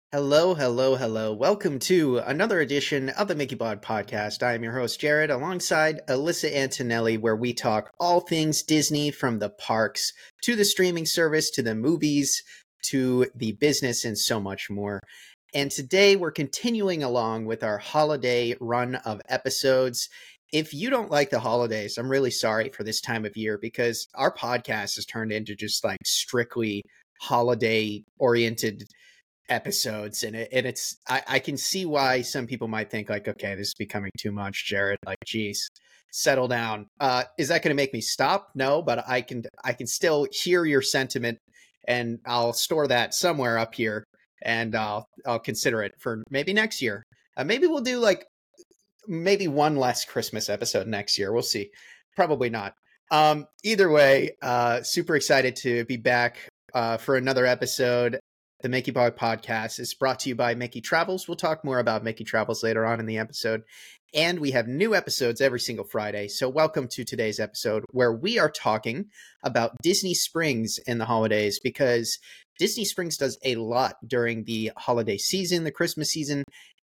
Hello, hello, hello. Welcome to another edition of the Mickey Bod Podcast. I am your host, Jared, alongside Alyssa Antonelli, where we talk all things Disney, from the parks to the streaming service to the movies to the business and so much more. And today we're continuing along with our holiday run of episodes. If you don't like the holidays, I'm really sorry for this time of year because our podcast has turned into just like strictly holiday oriented episodes, and I can see why some people might think like, okay, this is becoming too much, Jared, like, geez, settle down. Is that going to make me stop? No, but I can still hear your sentiment, and I'll store that somewhere up here, and I'll consider it for maybe next year. Maybe we'll do like maybe one less Christmas episode next year. We'll see. Probably not. Either way, super excited to be back for another episode. The Mickey Boy Podcast is brought to you by Mickey Travels. We'll talk more about Mickey Travels later on in the episode. And we have new episodes every single Friday. So welcome to today's episode where we are talking about Disney Springs in the holidays, because Disney Springs does a lot during the holiday season, the Christmas season.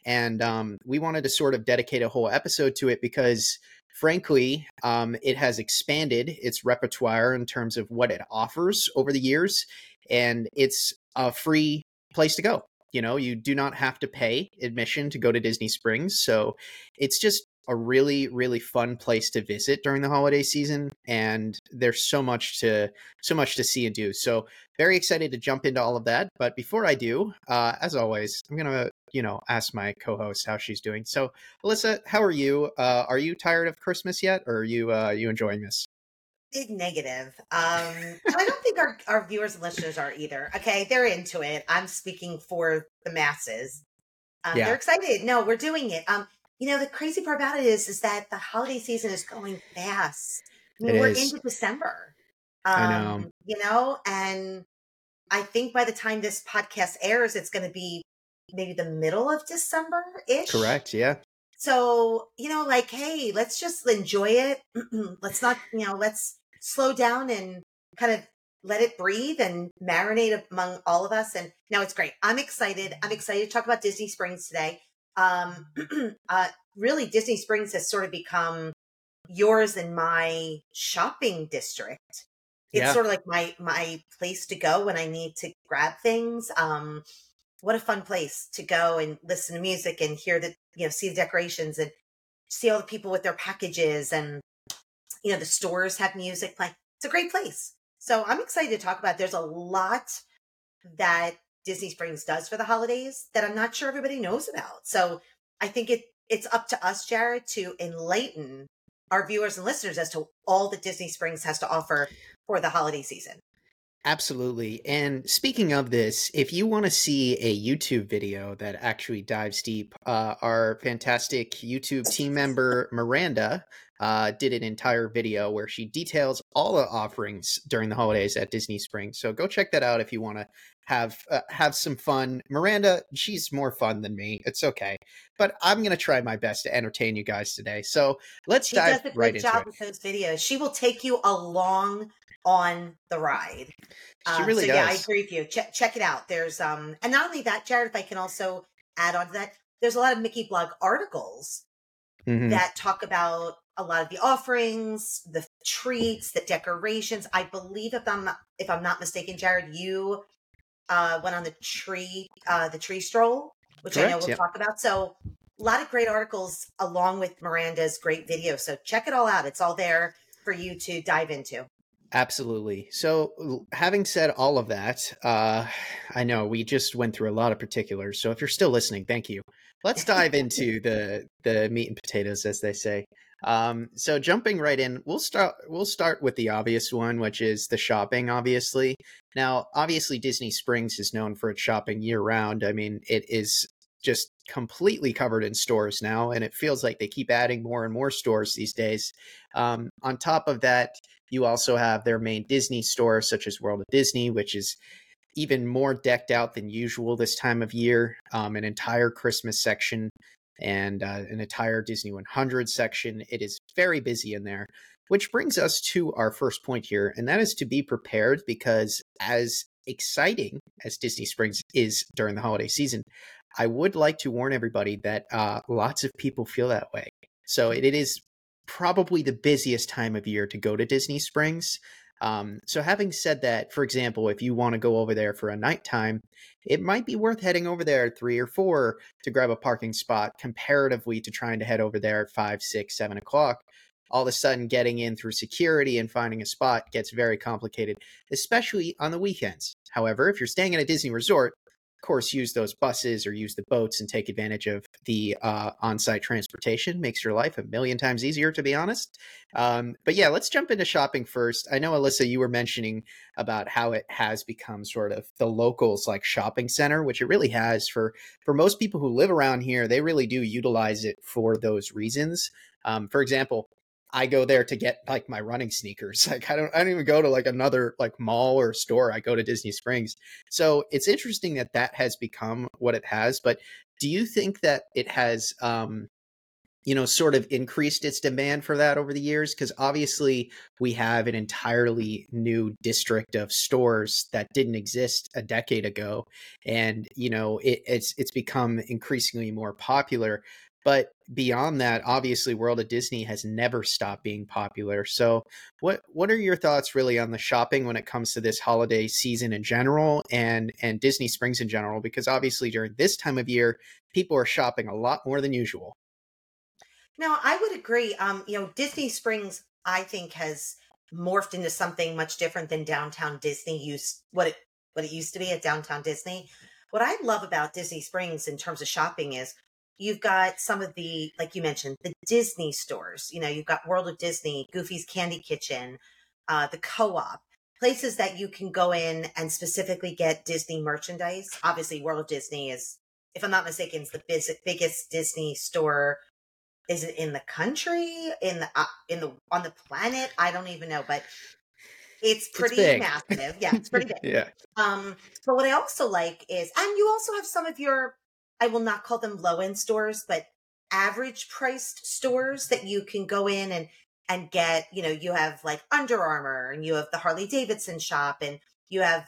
And we wanted to sort of dedicate a whole episode to it because, frankly, it has expanded its repertoire in terms of what it offers over the years. And it's a free place to go. You know, you do not have to pay admission to go to Disney Springs. So it's just a really, really fun place to visit during the holiday season. And there's so much to see and do. So very excited to jump into all of that. But before I do, as always, I'm going to, ask my co-host how she's doing. So Alyssa, how are you? Are you tired of Christmas yet? Or are you enjoying this? Big negative. And I don't think our viewers and listeners are either. Okay, they're into it. I'm speaking for the masses. Yeah, They're excited. No, we're doing it. The crazy part about it is that the holiday season is going fast. I it mean, we're is. into December. I know. And I think by the time this podcast airs, it's going to be maybe the middle of December-ish. Correct. Yeah. So, hey, let's just enjoy it. Let's not, let's slow down and kind of let it breathe and marinate among all of us. And now it's great. I'm excited. I'm excited to talk about Disney Springs today. Um, really, Disney Springs has sort of become yours and my shopping district. It's Yeah. sort of like my place to go when I need to grab things. What a fun place to go and listen to music and hear see the decorations and see all the people with their packages, and the stores have music. Like, it's a great place. So I'm excited to talk about it. There's a lot that Disney Springs does for the holidays that I'm not sure everybody knows about. So I think it's up to us, Jared, to enlighten our viewers and listeners as to all that Disney Springs has to offer for the holiday season. Absolutely. And speaking of this, if you want to see a YouTube video that actually dives deep, our fantastic YouTube team member, Miranda, did an entire video where she details all the offerings during the holidays at Disney Springs. So go check that out if you want to have some fun. Miranda, she's more fun than me. It's okay. But I'm going to try my best to entertain you guys today. So let's dive She does a right good into job it. with those videos. She will take you along on the ride. She really Yeah, I does. agree with you. Check it out. There's and not only that, Jared, if I can also add on to that, there's a lot of Mickey blog articles that talk about a lot of the offerings, the treats, the decorations. I believe if I'm not mistaken, Jared, you went on the tree stroll, which I know Correct. we'll Yep. talk about. So a lot of great articles along with Miranda's great video. So check it all out. It's all there for you to dive into. Absolutely. So, having said all of that, I know we just went through a lot of particulars. So, if you're still listening, thank you. Let's dive into the meat and potatoes, as they say. So, jumping right in, we'll start with the obvious one, which is the shopping. Obviously, now obviously Disney Springs is known for its shopping year round. I mean, it is just completely covered in stores now, and it feels like they keep adding more and more stores these days. On top of that, you also have their main Disney store, such as World of Disney, which is even more decked out than usual this time of year. An entire Christmas section and an entire Disney 100 section. It is very busy in there, which brings us to our first point here, and that is to be prepared, because as exciting as Disney Springs is during the holiday season, I would like to warn everybody that lots of people feel that way. So it is probably the busiest time of year to go to Disney Springs. So having said that, for example, if you want to go over there for a nighttime, it might be worth heading over there at 3 or 4 to grab a parking spot comparatively to trying to head over there at 5, 6, 7 o'clock. All of a sudden, getting in through security and finding a spot gets very complicated, especially on the weekends. However, if you're staying at a Disney resort, of course, use those buses or use the boats and take advantage of the on-site transportation. Makes your life a million times easier, to be honest. But yeah, let's jump into shopping first. I know, Alyssa, you were mentioning about how it has become sort of the locals like shopping center, which it really has for most people who live around here. They really do utilize it for those reasons. For example, I go there to get like my running sneakers. Like I don't even go to like another like mall or store. I go to Disney Springs. So it's interesting that that has become what it has. But do you think that it has, sort of increased its demand for that over the years? Because obviously we have an entirely new district of stores that didn't exist a decade ago, and it's become increasingly more popular. But beyond that, obviously, World of Disney has never stopped being popular. So, what are your thoughts really on the shopping when it comes to this holiday season in general and Disney Springs in general? Because obviously, during this time of year, people are shopping a lot more than usual. No, I would agree. Disney Springs, I think, has morphed into something much different than downtown Disney what it used to be at downtown Disney. What I love about Disney Springs in terms of shopping is you've got some of the, like you mentioned, the Disney stores. You've got World of Disney, Goofy's Candy Kitchen, the Co-op, places that you can go in and specifically get Disney merchandise. Obviously, World of Disney is, if I'm not mistaken, is the biggest Disney store. Is it in the country, in the on the planet? I don't even know, but it's It's pretty big. massive. Yeah, it's pretty big. Yeah. But what I also like is, and you also have some of your, I will not call them low end stores, but average priced stores that you can go in and get. You have like Under Armour, and you have the Harley Davidson shop, and you have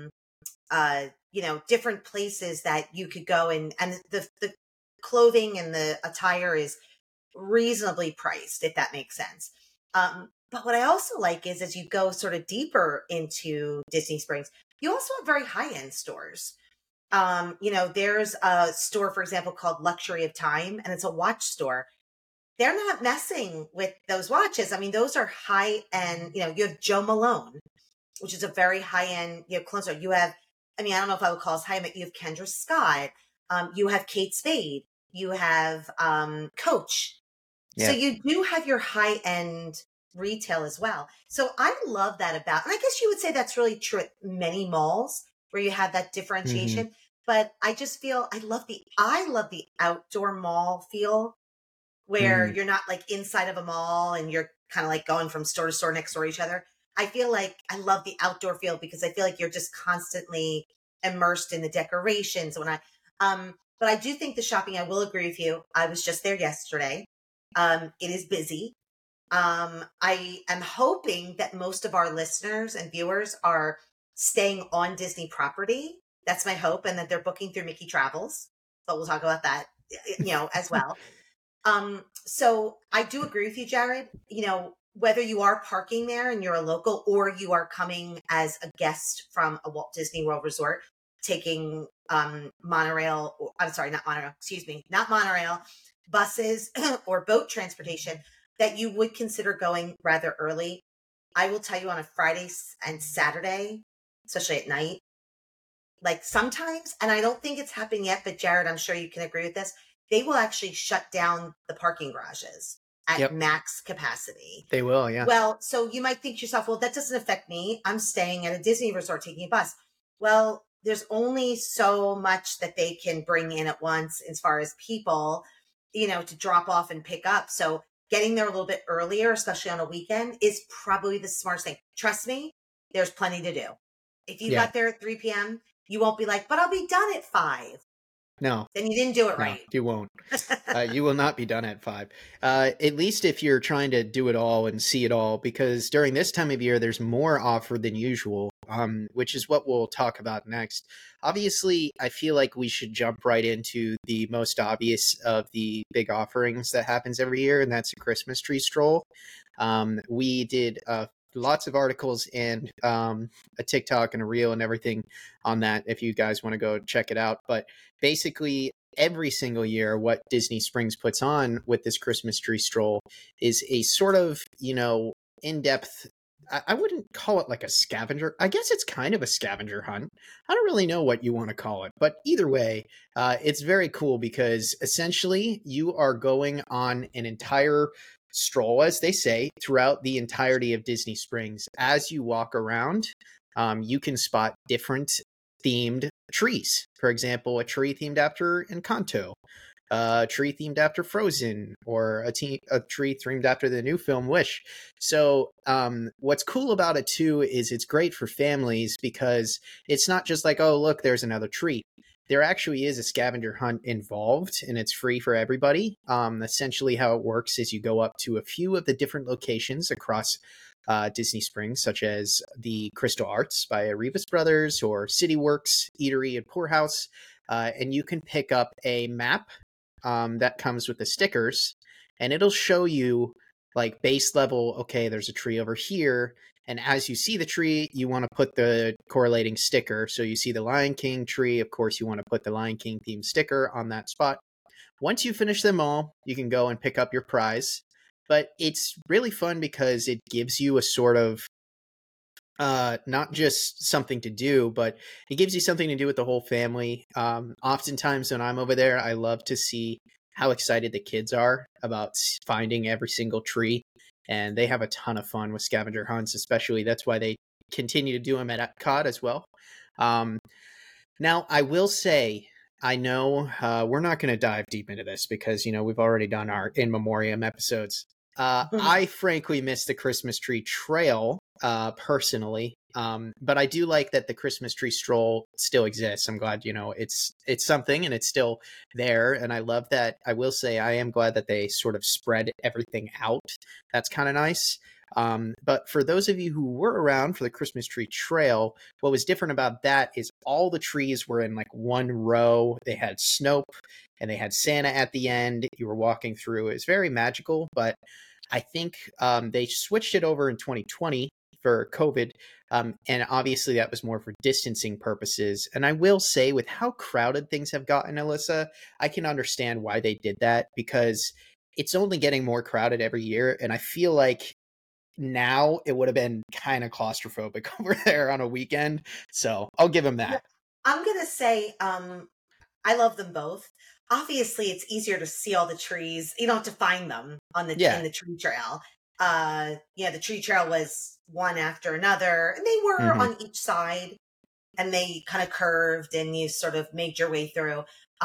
different places that you could go, and the clothing and the attire is reasonably priced, if that makes sense. But what I also like is, as you go sort of deeper into Disney Springs, you also have very high end stores. There's a store, for example, called Luxury of Time, and it's a watch store. They're not messing with those watches. I mean, those are high end. You have Joe Malone, which is a very high end, clone store. You have, I don't know if I would call it high end, but you have Kendra Scott. You have Kate Spade. You have Coach. So Yeah. you do have your high end retail as well. So I love that about, and I guess you would say that's really true at many malls where you have that differentiation. Mm-hmm. But I just feel I love the outdoor mall feel where Mm-hmm. you're not like inside of a mall and you're kind of like going from store to store next door to each other. I feel like I love the outdoor feel because I feel like you're just constantly immersed in the decorations but I do think the shopping, I will agree with you. I was just there yesterday. It is busy. I am hoping that most of our listeners and viewers are staying on Disney property. That's my hope, and that they're booking through Mickey Travels. But we'll talk about that, as well. So I do agree with you, Jared. Whether you are parking there and you're a local, or you are coming as a guest from a Walt Disney World resort, taking monorail, I'm sorry, not monorail, excuse me, not monorail, buses or boat transportation, that you would consider going rather early. I will tell you, on a Friday and Saturday, especially at night, like sometimes, and I don't think it's happened yet, but Jared, I'm sure you can agree with this, they will actually shut down the parking garages at Yep. max capacity. They will. Yeah. Well, so you might think to yourself, well, that doesn't affect me. I'm staying at a Disney resort taking a bus. Well, there's only so much that they can bring in at once as far as people, to drop off and pick up. So getting there a little bit earlier, especially on a weekend, is probably the smartest thing. Trust me, there's plenty to do. If you Yeah. got there at 3 p.m., you won't be like, but I'll be done at 5. No. Then you didn't do it No, right. you won't. You will not be done at 5. At least if you're trying to do it all and see it all, because during this time of year, there's more offered than usual. which is what we'll talk about next. Obviously, I feel like we should jump right into the most obvious of the big offerings that happens every year, and that's a Christmas tree stroll. We did lots of articles and a TikTok and a reel and everything on that if you guys want to go check it out. But basically, every single year, what Disney Springs puts on with this Christmas tree stroll is a sort of, in-depth. I wouldn't call it like a scavenger. I guess it's kind of a scavenger hunt. I don't really know what you want to call it, but either way, it's very cool because essentially you are going on an entire stroll, as they say, throughout the entirety of Disney Springs. As you walk around, you can spot different themed trees. For example, a tree themed after Encanto, a tree themed after Frozen, or a tree themed after the new film Wish. So what's cool about it too is it's great for families because it's not just like, oh, look, there's another tree. There actually is a scavenger hunt involved, and it's free for everybody. Essentially how it works is you go up to a few of the different locations across Disney Springs, such as the Crystal Arts by Arribas Brothers or CityWorks Eatery and Poorhouse, and you can pick up a map that comes with the stickers, and it'll show you like base level, okay, there's a tree over here. And as you see the tree, you want to put the correlating sticker. So you see the Lion King tree. Of course, you want to put the Lion King themed sticker on that spot. Once you finish them all, you can go and pick up your prize. But it's really fun because it gives you a sort of not just something to do, but it gives you something to do with the whole family. Oftentimes when I'm over there, I love to see how excited the kids are about finding every single tree. And they have a ton of fun with scavenger hunts, especially. That's why they continue to do them at Epcot as well. Now, I will say, I know we're not going to dive deep into this because, we've already done our In Memoriam episodes. I frankly miss the Christmas tree trail personally. But I do like that the Christmas tree stroll still exists. I'm glad, it's something and it's still there. And I love that. I will say I am glad that they sort of spread everything out. That's kind of nice. But for those of you who were around for the Christmas tree trail, what was different about that is all the trees were in like one row. They had Snope and they had Santa at the end. You were walking through. It was very magical, but I think they switched it over in 2020 for COVID. And obviously that was more for distancing purposes. And I will say with how crowded things have gotten, Alyssa, I can understand why they did that because it's only getting more crowded every year. And I feel like now it would have been kind of claustrophobic over there on a weekend. So I'll give them that. I'm going to say, I love them both. Obviously it's easier to see all the trees. You don't have to find them in the tree trail. The tree trail was one after another, and they were on each side, and they kind of curved, and you sort of made your way through.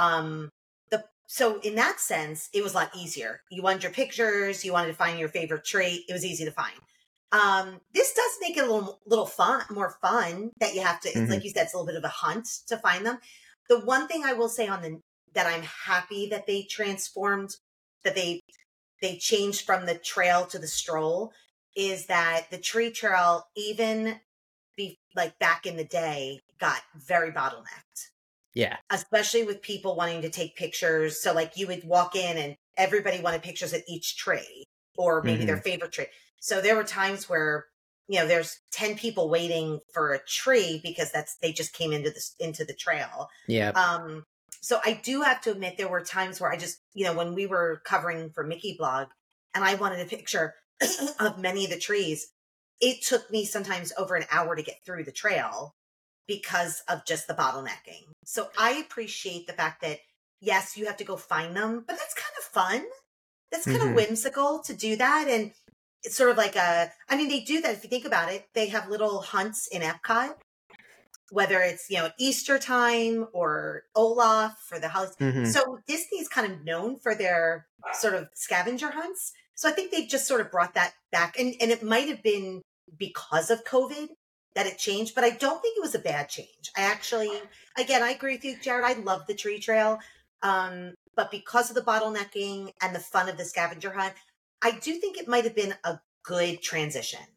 So in that sense, it was a lot easier. You wanted your pictures, you wanted to find your favorite tree. It was easy to find. This does make it a little more fun that you have to. It's like you said, it's a little bit of a hunt to find them. The one thing I will say that I'm happy that they transformed, that they changed from the trail to the stroll, is that the tree trail, even back in the day, got very bottlenecked. Yeah. Especially with people wanting to take pictures. So you would walk in and everybody wanted pictures at each tree or maybe their favorite tree. So there were times where, there's 10 people waiting for a tree because they just came into the trail. Yeah. So I do have to admit there were times where I just, when we were covering for Mickey Blog and I wanted a picture of many of the trees, it took me sometimes over an hour to get through the trail because of just the bottlenecking. So I appreciate the fact that, yes, you have to go find them, but that's kind of fun. That's kind of whimsical to do that. And it's sort of like they do that. If you think about it, they have little hunts in Epcot, whether it's, Easter time or Olaf for the holidays. So Disney's kind of known for their sort of scavenger hunts. So I think they've just sort of brought that back. And it might have been because of COVID that it changed, but I don't think it was a bad change. I agree with you, Jared. I love the tree trail. But because of the bottlenecking and the fun of the scavenger hunt, I do think it might have been a good transition.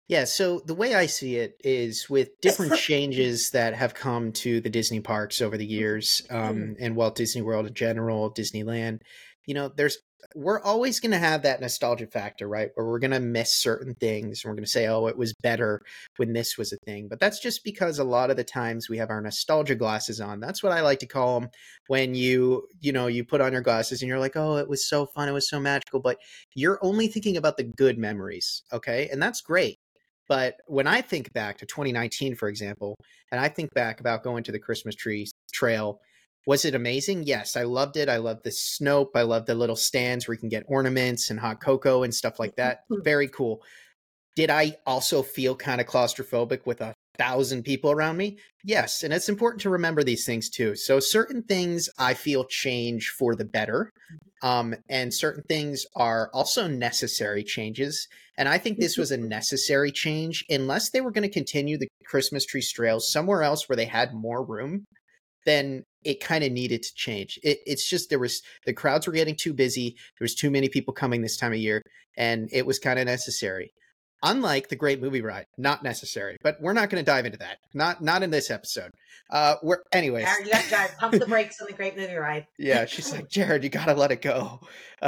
Yeah, so the way I see it is with different changes that have come to the Disney parks over the years, and Walt Disney World in general, Disneyland, there's we're always going to have that nostalgia factor, right? Where we're going to miss certain things and we're going to say, oh, it was better when this was a thing. But that's just because a lot of the times we have our nostalgia glasses on. That's what I like to call them when you put on your glasses and you're like, oh, it was so fun. It was so magical. But you're only thinking about the good memories. Okay. And that's great. But when I think back to 2019, for example, and I think back about going to the Christmas tree trail, was it amazing? Yes, I loved it. I loved the Snope. I loved the little stands where you can get ornaments and hot cocoa and stuff like that. Very cool. Did I also feel kind of claustrophobic with 1,000 people around me? Yes. And it's important to remember these things too. So certain things I feel change for the better. And certain things are also necessary changes. And I think this was a necessary change, unless they were going to continue the Christmas tree trails somewhere else where they had more room, then it kind of needed to change. It's just the crowds were getting too busy. There was too many people coming this time of year, and it was kind of necessary. Unlike the Great Movie Ride, not necessary. But we're not going to dive into that. Not in this episode. Anyways. You got to pump the brakes on the Great Movie Ride. Yeah, she's like, Jared, you got to let it go.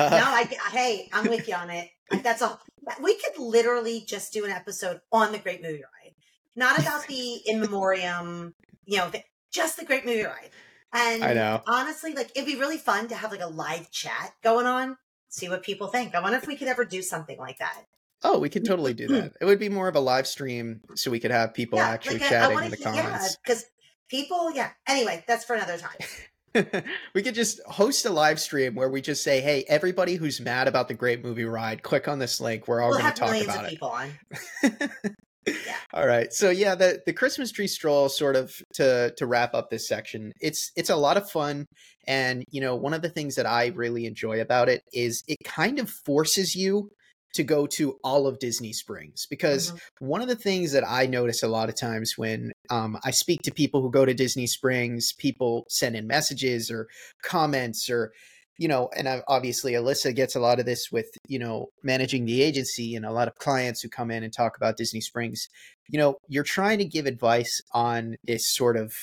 Hey, I'm with you on it. That's all. We could literally just do an episode on the Great Movie Ride, not about the in memoriam, just the Great Movie Ride. And I know. Honestly, it'd be really fun to have a live chat going on, see what people think. I wonder if we could ever do something like that. Oh, we could totally do that. It would be more of a live stream so we could have people actually chatting in the comments. Yeah, because people, Anyway, that's for another time. We could just host a live stream where we just say, hey, everybody who's mad about the Great Movie Ride, click on this link. We're all going to talk about it. People on. Yeah. All right. So yeah, the Christmas tree stroll, sort of to wrap up this section, it's a lot of fun. And, one of the things that I really enjoy about it is it kind of forces you to go to all of Disney Springs, because one of the things that I notice a lot of times when I speak to people who go to Disney Springs, people send in messages or comments or, and obviously Alyssa gets a lot of this with, managing the agency and a lot of clients who come in and talk about Disney Springs. You're trying to give advice on this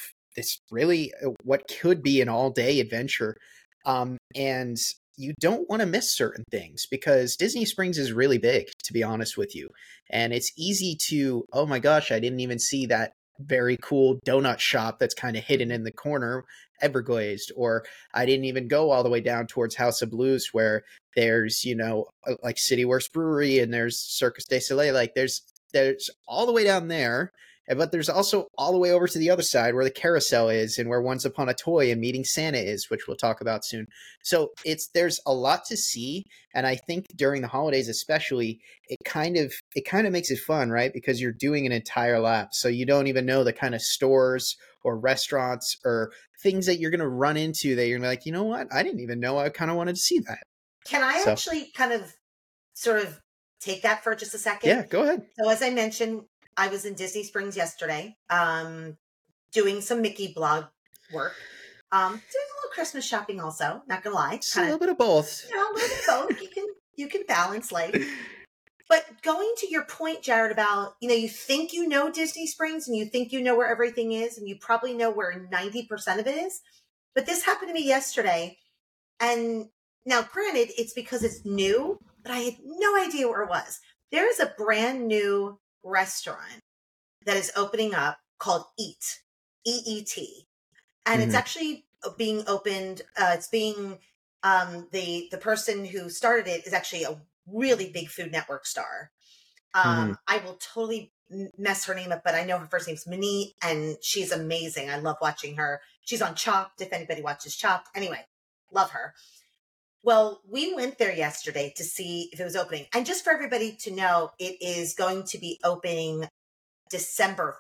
really what could be an all day adventure. And you don't want to miss certain things because Disney Springs is really big, to be honest with you. And it's easy to, oh my gosh, I didn't even see that very cool donut shop that's kind of hidden in the corner, Everglazed, or I didn't even go all the way down towards House of Blues where there's, like City Works Brewery and there's Circus du Soleil. Like there's all the way down there. But there's also all the way over to the other side where the carousel is and where Once Upon a Toy and Meeting Santa is, which we'll talk about soon. So there's a lot to see. And I think during the holidays, especially, it kind of makes it fun, right? Because you're doing an entire lap. So you don't even know the kind of stores or restaurants or things that you're going to run into that you're like, you know what? I didn't even know I kind of wanted to see that. Can I actually kind of sort of take that for just a second? Yeah, go ahead. So as I mentioned, I was in Disney Springs yesterday, doing some Mickey blog work, doing a little Christmas shopping also, not gonna lie. A little bit of both. A little bit of both. You can balance life. But going to your point, Jared, about, you think you know Disney Springs and you think you know where everything is and you probably know where 90% of it is. But this happened to me yesterday. And now, granted, it's because it's new, but I had no idea where it was. There is a brand new restaurant that is opening up called Eat, EET. And it's actually being opened. It's being, the person who started it is actually a really big Food Network star. I will totally mess her name up, but I know her first name's Minnie and she's amazing. I love watching her. She's on Chopped, if anybody watches Chopped. Anyway, love her. Well, we went there yesterday to see if it was opening. And just for everybody to know, it is going to be opening December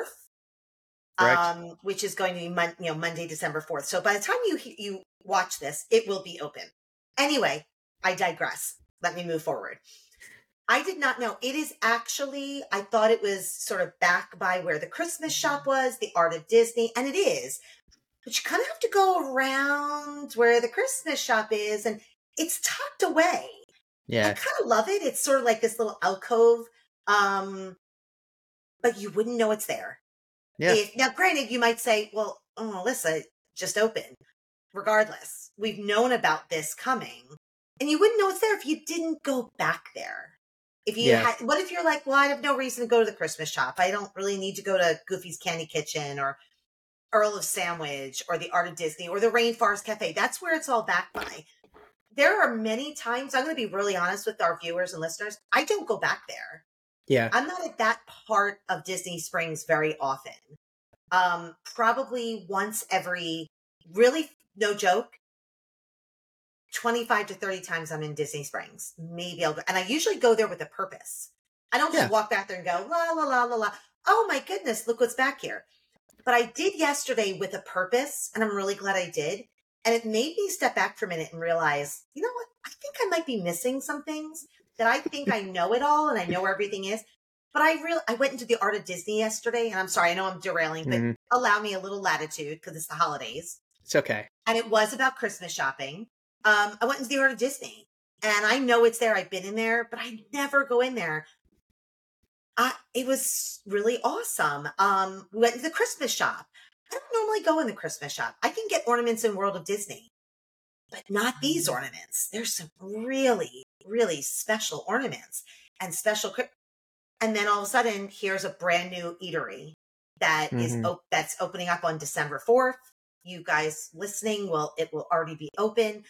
4th, which is going to be Monday, December 4th. So by the time you watch this, it will be open. Anyway, I digress. Let me move forward. I did not know. It is actually, I thought it was sort of back by where the Christmas shop was, the Art of Disney, and it is. But you kind of have to go around where the Christmas shop is, and it's tucked away. Yeah. I kind of love it. It's sort of like this little alcove But you wouldn't know it's there. Yeah. Now, granted, you might say, well, oh, Alyssa, just open. Regardless, we've known about this coming. And you wouldn't know it's there if you didn't go back there. If you Yeah. had, what if you're like, well, I have no reason to go to the Christmas shop. I don't really need to go to Goofy's Candy Kitchen or Earl of Sandwich or the Art of Disney or the Rainforest Cafe. That's where it's all backed by. There are many times, I'm going to be really honest with our viewers and listeners, I don't go back there. Yeah. I'm not at that part of Disney Springs very often. Probably once every, really, no joke, 25 to 30 times I'm in Disney Springs. Maybe I'll go. And I usually go there with a purpose. I don't just walk back there and go, la, la, la, la, la. Oh my goodness, look what's back here. But I did yesterday with a purpose, and I'm really glad I did. And it made me step back for a minute and realize, you know what? I think I might be missing some things that I think I know it all and I know where everything is. But I went into the Art of Disney yesterday, and I'm sorry, I know I'm derailing, but allow me a little latitude because it's the holidays. It's okay. And it was about Christmas shopping. I went into the Art of Disney, and I know it's there. I've been in there, but I never go in there. It was really awesome. We went to the Christmas shop. I don't normally go in the Christmas shop. I can get ornaments in World of Disney, but not these ornaments. There's some really, really special ornaments and special. And then all of a sudden, here's a brand new eatery that is that's opening up on December 4th. You guys listening, it will already be open.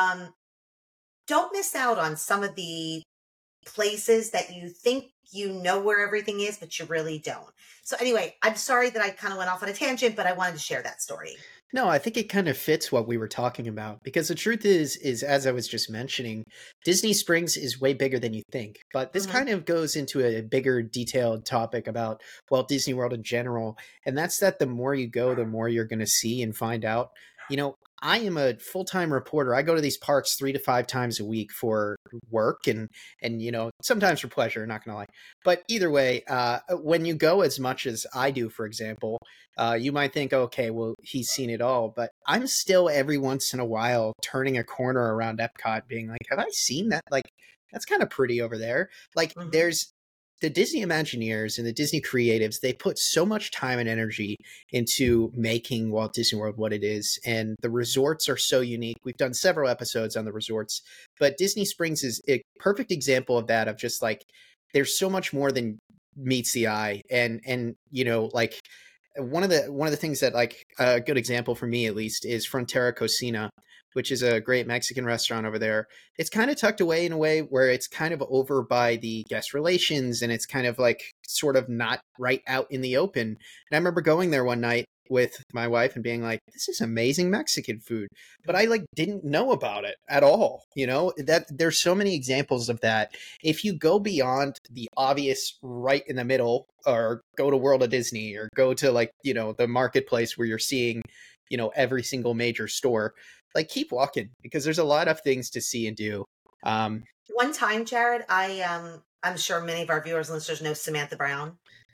Don't miss out on some of the places that you think you know where everything is, but you really don't. So anyway, I'm sorry that I kind of went off on a tangent, but I wanted to share that story. No, I think it kind of fits what we were talking about, because the truth is as I was just mentioning, Disney Springs is way bigger than you think. But this kind of goes into a bigger detailed topic about Walt Disney World in general. And that's that the more you go, the more you're going to see and find out. You know, I am a full-time reporter. I go to these parks 3 to 5 times a week for work and you know, sometimes for pleasure, not gonna lie. But either way, when you go as much as I do, for example, you might think, okay, well, he's seen it all. But I'm still every once in a while turning a corner around Epcot being like, have I seen that? Like, that's kind of pretty over there. Like, there's the Disney Imagineers and the Disney creatives, they put so much time and energy into making Walt Disney World what it is. And the resorts are so unique. We've done several episodes on the resorts, but Disney Springs is a perfect example of that, of just like, there's so much more than meets the eye. And, you know, like one of the things that, like, a good example for me, at least, is Frontera Cocina, which is a great Mexican restaurant over there. It's kind of tucked away in a way where it's kind of over by the guest relations, and it's kind of like sort of not right out in the open. And I remember going there one night with my wife and being like, this is amazing Mexican food, but I like didn't know about it at all. You know, that there's so many examples of that. If you go beyond the obvious right in the middle, or go to World of Disney, or go to, like, you know, the marketplace where you're seeing, you know, every single major store, like, keep walking, because there's a lot of things to see and do. One time, Jared, I'm sure many of our viewers and listeners know Samantha Brown.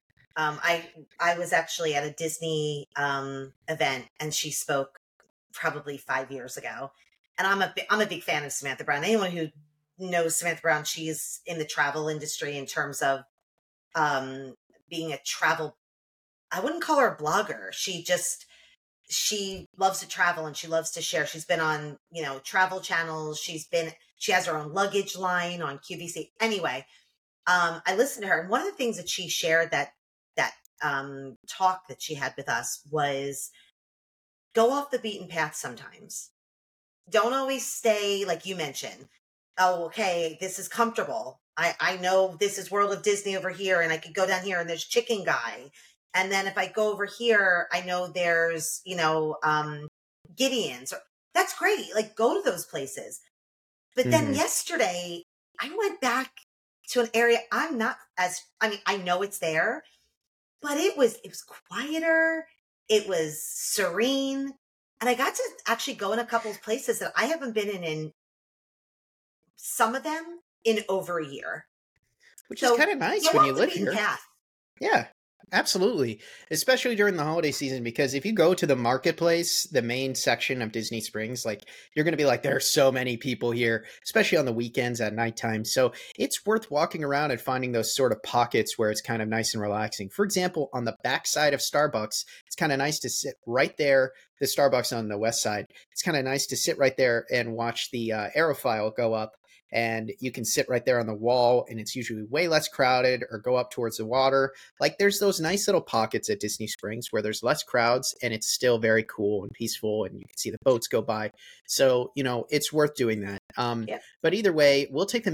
I was actually at a Disney event, and she spoke probably 5 years ago. And I'm a big fan of Samantha Brown. Anyone who knows Samantha Brown, she's in the travel industry in terms of being a travel. I wouldn't call her a blogger. She loves to travel and she loves to share. She's been on, you know, travel channels. She has her own luggage line on QVC. Anyway, I listened to her, and one of the things that she shared, that talk that she had with us, was go off the beaten path sometimes. Don't always stay, like you mentioned. Oh, okay, this is comfortable. I know this is World of Disney over here, and I could go down here and there's Chicken Guy. And then if I go over here, I know there's, you know, Gideon's. That's great. Like, go to those places. But then yesterday, I went back to an area I know it's there, but it was quieter. It was serene. And I got to actually go in a couple of places that I haven't been in some of them in over a year. Which is kind of nice when you live here. Path. Yeah. absolutely. Especially during the holiday season, because if you go to the marketplace, the main section of Disney Springs, like you're going to be like, there are so many people here, especially on the weekends at nighttime. So it's worth walking around and finding those sort of pockets where it's kind of nice and relaxing. For example, on the backside of Starbucks, it's kind of nice to sit right there. The Starbucks on the west side, it's kind of nice to sit right there and watch the aerofoil go up. And you can sit right there on the wall, and it's usually way less crowded, or go up towards the water. Like there's those nice little pockets at Disney Springs where there's less crowds and it's still very cool and peaceful, and you can see the boats go by. So, it's worth doing that. Yep. But either way, we'll take a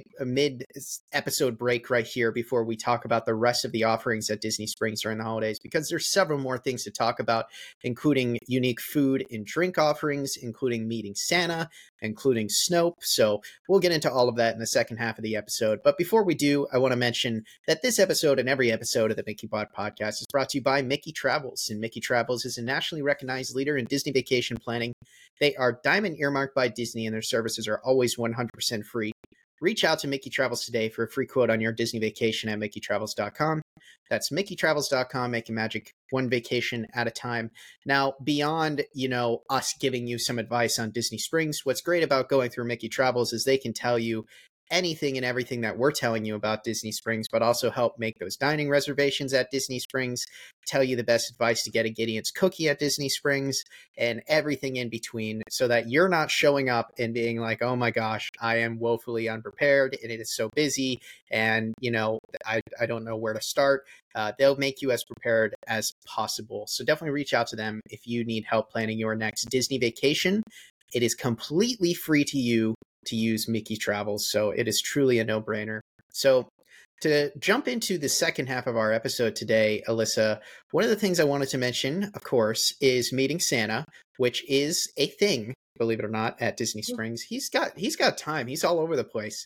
mid episode break right here before we talk about the rest of the offerings at Disney Springs during the holidays, because there's several more things to talk about, including unique food and drink offerings, including meeting Santa, including Snope. So we'll get into all of that in the second half of the episode. But before we do, I want to mention that this episode and every episode of the Mickey Pod podcast is brought to you by Mickey Travels. And Mickey Travels is a nationally recognized leader in Disney vacation planning. They are diamond earmarked by Disney, and their services are always 100% free. Reach out to Mickey Travels today for a free quote on your Disney vacation at MickeyTravels.com. That's MickeyTravels.com, making magic one vacation at a time. Now, beyond, us giving you some advice on Disney Springs, what's great about going through Mickey Travels is they can tell you anything and everything that we're telling you about Disney Springs, but also help make those dining reservations at Disney Springs, tell you the best advice to get a Gideon's cookie at Disney Springs, and everything in between, so that you're not showing up and being like, oh my gosh, I am woefully unprepared and it is so busy, and I don't know where to start. They'll make you as prepared as possible. So definitely reach out to them if you need help planning your next Disney vacation. It is completely free to you to use Mickey Travels, so it is truly a no-brainer. So to jump into the second half of our episode today, Alyssa, one of the things I wanted to mention, of course, is meeting Santa, which is a thing, believe it or not, at Disney Springs. He's got time. He's all over the place.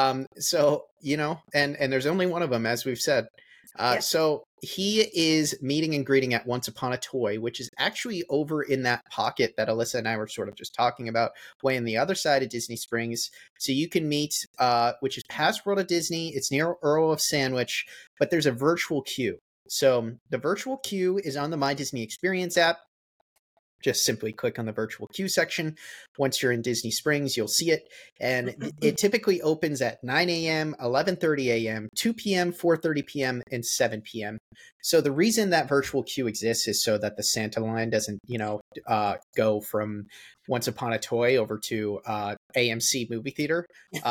So, and there's only one of them, as we've said. Yep. So he is meeting and greeting at Once Upon a Toy, which is actually over in that pocket that Alyssa and I were sort of just talking about, way on the other side of Disney Springs. So you can meet, which is past World of Disney. It's near Earl of Sandwich, but there's a virtual queue. So the virtual queue is on the My Disney Experience app. Just simply click on the virtual queue section. Once you're in Disney Springs, you'll see it. And it typically opens at 9 a.m., 11:30 a.m., 2 p.m., 4:30 p.m., and 7 p.m. So the reason that virtual queue exists is so that the Santa line doesn't, go from Once Upon a Toy over to AMC movie theater.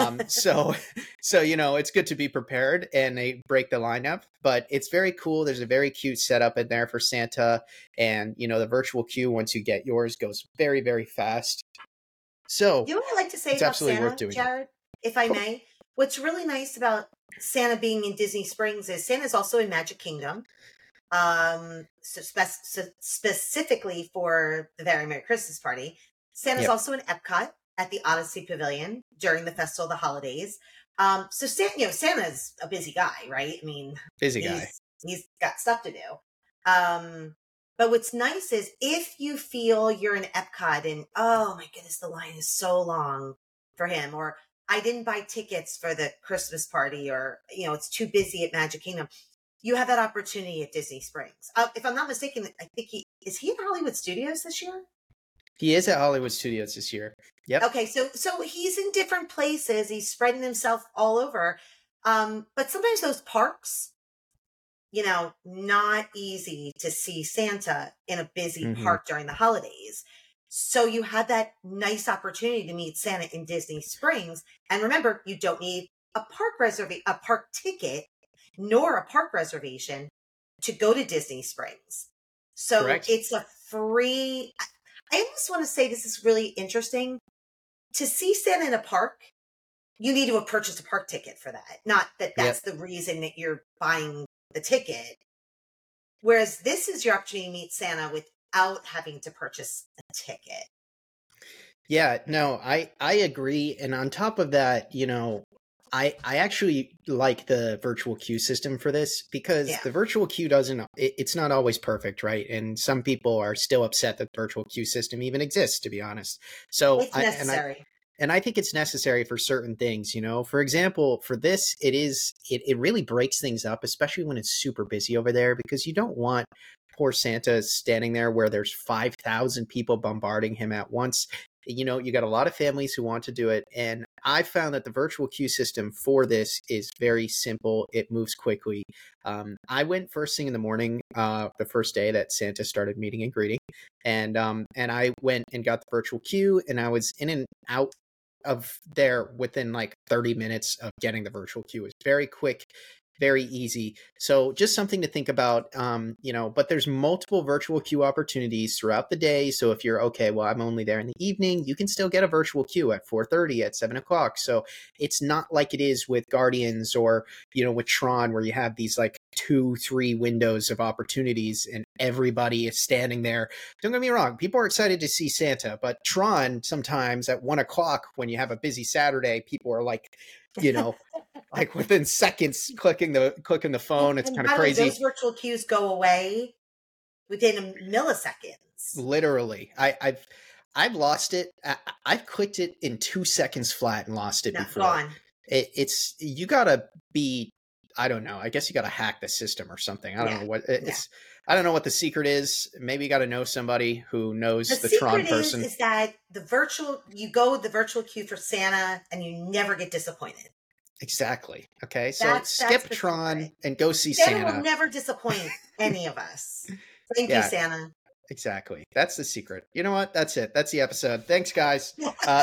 So it's good to be prepared, and they break the lineup. But it's very cool. There's a very cute setup in there for Santa. And, the virtual queue, once you get yours, goes very, very fast. So You know what I like to say it's about absolutely Santa, worth doing. Jared, if I may? What's really nice about Santa being in Disney Springs is Santa's also in Magic Kingdom. Specifically for the Very Merry Christmas Party. Santa's also in Epcot at the Odyssey Pavilion during the Festival of the Holidays. So Santa's a busy guy, right? I mean, Busy guy. He's got stuff to do. But what's nice is if you feel you're in Epcot and, oh my goodness, the line is so long for him, or I didn't buy tickets for the Christmas party, or, it's too busy at Magic Kingdom, you have that opportunity at Disney Springs. If I'm not mistaken, I think is he in Hollywood Studios this year? He is at Hollywood Studios this year. Yep. Okay, so he's in different places. He's spreading himself all over. But sometimes those parks, not easy to see Santa in a busy park during the holidays. So you had that nice opportunity to meet Santa in Disney Springs. And remember, you don't need a park ticket, nor a park reservation to go to Disney Springs. So Correct. It's a free, I almost want to say this is really interesting. To see Santa in a park, you need to have purchased a park ticket for that. Not that that's the reason that you're buying the ticket. Whereas this is your opportunity to meet Santa without having to purchase a ticket. Yeah, no, I agree. And on top of that, I actually like the virtual queue system for this, because the virtual queue it's not always perfect, right? And some people are still upset that the virtual queue system even exists, to be honest. So it's necessary. And I think it's necessary for certain things, for example, for this, it really breaks things up, especially when it's super busy over there, because you don't want poor Santa standing there where there's 5,000 people bombarding him at once. You got a lot of families who want to do it. And I found that the virtual queue system for this is very simple. It moves quickly. I went first thing in the morning, the first day that Santa started meeting and greeting. And I went and got the virtual queue, and I was in and out of there within like 30 minutes of getting the virtual queue. It's very quick, very easy. So just something to think about, but there's multiple virtual queue opportunities throughout the day. So if you're okay, well, I'm only there in the evening, you can still get a virtual queue at 4:30, at 7 o'clock. So it's not like it is with Guardians or, with Tron, where you have these like 2-3 windows of opportunities and everybody is standing there. Don't get me wrong, people are excited to see Santa, but Tron, sometimes at 1 o'clock when you have a busy Saturday, people are like, like within seconds clicking the phone. It's kind of crazy. Those virtual queues go away within milliseconds. Literally. I've lost it. I've clicked it in 2 seconds flat and lost it before. Gone. It's you gotta be, I don't know, I guess you gotta hack the system or something. I don't know what it's. I don't know what the secret is. Maybe you got to know somebody who knows the Tron person. Is that you go with the virtual queue for Santa and you never get disappointed. Exactly. Okay. So skip Tron and go see Santa. Santa will never disappoint any of us. Thank you, Santa. Exactly. That's the secret. You know what? That's it. That's the episode. Thanks, guys.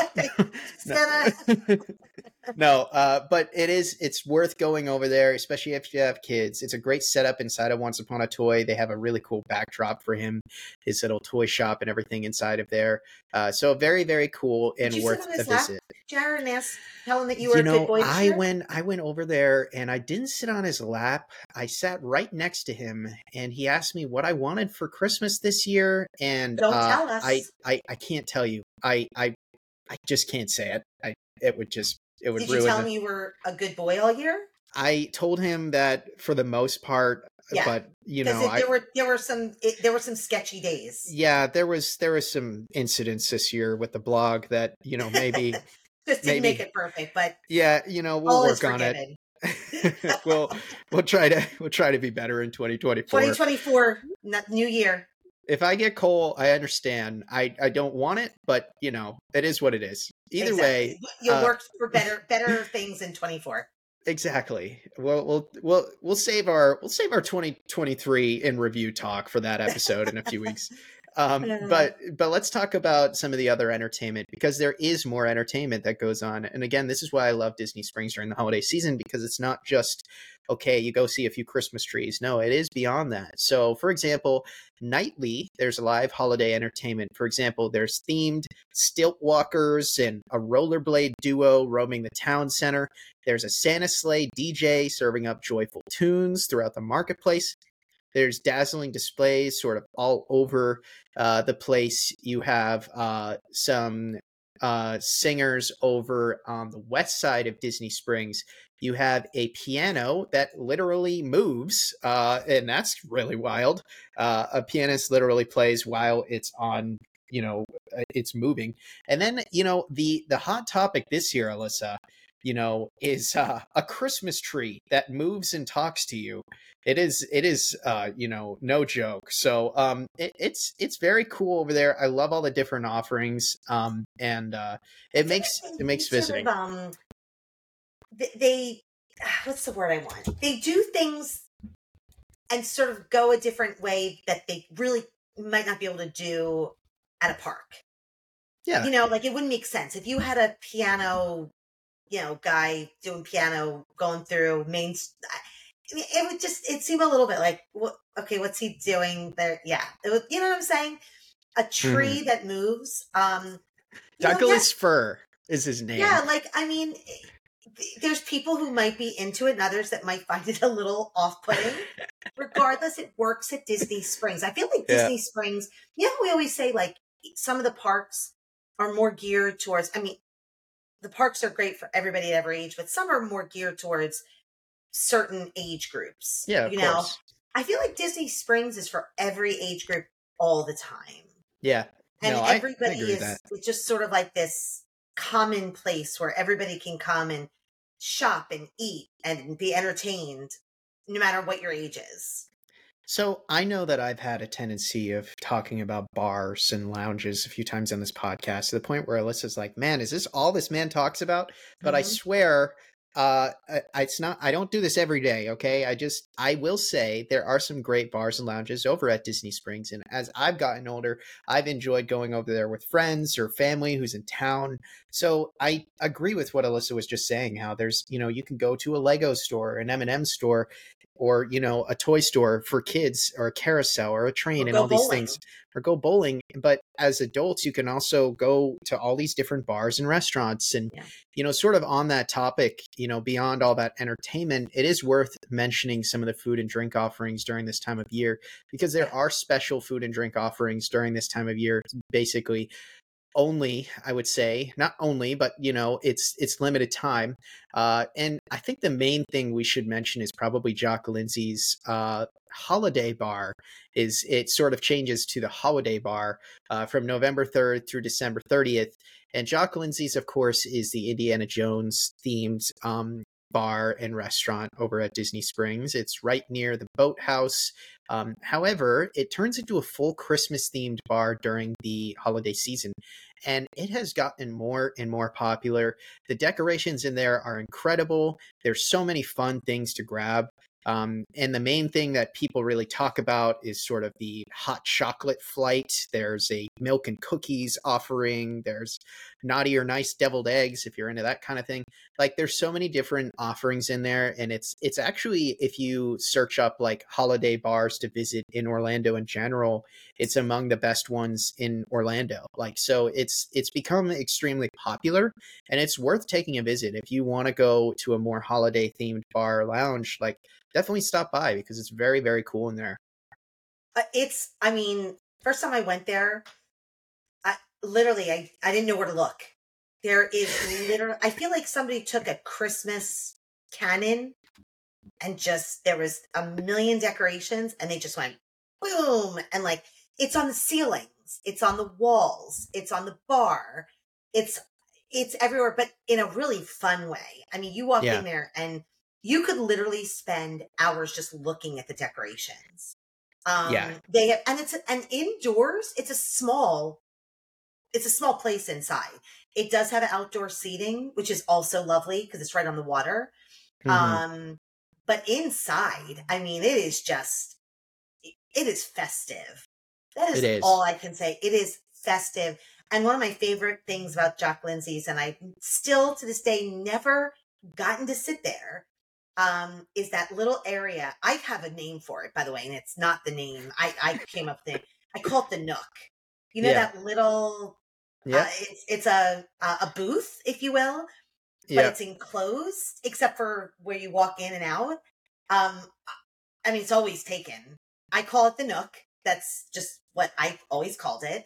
Santa. No, but it's worth going over there, especially if you have kids. It's a great setup inside of Once Upon a Toy. They have a really cool backdrop for him, his little toy shop and everything inside of there. So very, very cool and worth the visit. Jared, and tell him that you were a good boy. I went over there and I didn't sit on his lap. I sat right next to him and he asked me what I wanted for Christmas this year. And don't tell us. I can't tell you. I just can't say it. It would ruin. Did you tell him you were a good boy all year? I told him that for the most part, but there were some sketchy days. Yeah, there was some incidents this year with the blog that maybe just didn't make it perfect, but we'll work on it. we'll try to be better in 2024. 2024, new year. If I get coal, I understand. I don't want it, but it is what it is. Either way, you'll work for better things in 24. Exactly. We'll save our 2023 in review talk for that episode in a few weeks. But let's talk about some of the other entertainment, because there is more entertainment that goes on. And again, this is why I love Disney Springs during the holiday season, because it's not just, okay, you go see a few Christmas trees. No, it is beyond that. So for example, nightly, there's live holiday entertainment. For example, there's themed stilt walkers and a rollerblade duo roaming the town center. There's a Santa sleigh DJ serving up joyful tunes throughout the marketplace. There's dazzling displays sort of all over the place. You have some singers over on the west side of Disney Springs. You have a piano that literally moves, and that's really wild. A pianist literally plays while it's on, it's moving. And then, the hot topic this year, Alyssa, is a Christmas tree that moves and talks to you. It is no joke. So it's very cool over there. I love all the different offerings. And it makes visiting. They what's the word I want? They do things and sort of go a different way that they really might not be able to do at a park. Yeah. Like it wouldn't make sense if you had a piano, guy doing piano going through Main. It seemed a little bit like, what's he doing there? Yeah. What I'm saying? A tree that moves. Douglas Fir is his name. Yeah. There's people who might be into it and others that might find it a little off-putting. Regardless, it works at Disney Springs. I feel like Disney Springs, we always say like some of the parks are more geared towards, the parks are great for everybody at every age, but some are more geared towards certain age groups. Yeah, of course. I feel like Disney Springs is for every age group all the time. Yeah. And everybody is just sort of like this common place where everybody can come and shop and eat and be entertained, no matter what your age is. So I know that I've had a tendency of talking about bars and lounges a few times on this podcast to the point where Alyssa's like, man, is this all this man talks about? But I Mm-hmm. swear, it's not, I don't do this every day. Okay. I will say there are some great bars and lounges over at Disney Springs. And as I've gotten older, I've enjoyed going over there with friends or family who's in town. So I agree with what Alyssa was just saying, how there's, you can go to a Lego store, an M&M store, or a toy store for kids, or a carousel, or a Or train, and go all these bowling. things, or go bowling. But as adults, you can also go to all these different bars and restaurants. And sort of on that topic, beyond all that entertainment, it is worth mentioning some of the food and drink offerings during this time of year, because there Yeah. are special food and drink offerings during this time of year. Basically only, I would say, not only, but it's limited time. And I think the main thing we should mention is probably Jock Lindsay's holiday bar. Is it sort of changes to the holiday bar from November 3rd through December 30th. And Jock Lindsay's, of course, is the Indiana Jones themed bar and restaurant over at Disney Springs. It's right near the boathouse. However, it turns into a full Christmas themed bar during the holiday season, and it has gotten more and more popular. The decorations in there are incredible. There's so many fun things to grab. And the main thing that people really talk about is sort of the hot chocolate flight. There's a milk and cookies offering. There's naughty or nice deviled eggs, if you're into that kind of thing. Like, there's so many different offerings in there. And it's actually, if you search up like holiday bars to visit in Orlando in general, it's among the best ones in Orlando. Like, so it's become extremely popular, and it's worth taking a visit if you want to go to a more holiday themed bar or lounge. Like, definitely stop by, because it's very, very cool in there. I mean, first time I went there, I didn't know where to look. There is literally, I feel like somebody took a Christmas Canon and there was a million decorations and they just went boom. And like, it's on the ceilings, it's on the walls, it's on the bar. It's everywhere, but in a really fun way. I mean, you walk in there and you could literally spend hours just looking at the decorations. They have, and indoors, it's a small place inside. It does have outdoor seating, which is also lovely because it's right on the water. Mm-hmm. But inside, I mean, it is festive. That is all I can say. It is festive. And one of my favorite things about Jock Lindsay's, and I still to this day never gotten to sit there, is that little area. I have a name for it, by the way, and it's not the name I came up with. I call it the Nook. You know, that little, it's a booth, if you will, but it's enclosed except for where you walk in and out. I mean, it's always taken. I call it the Nook. That's just what I've always called it.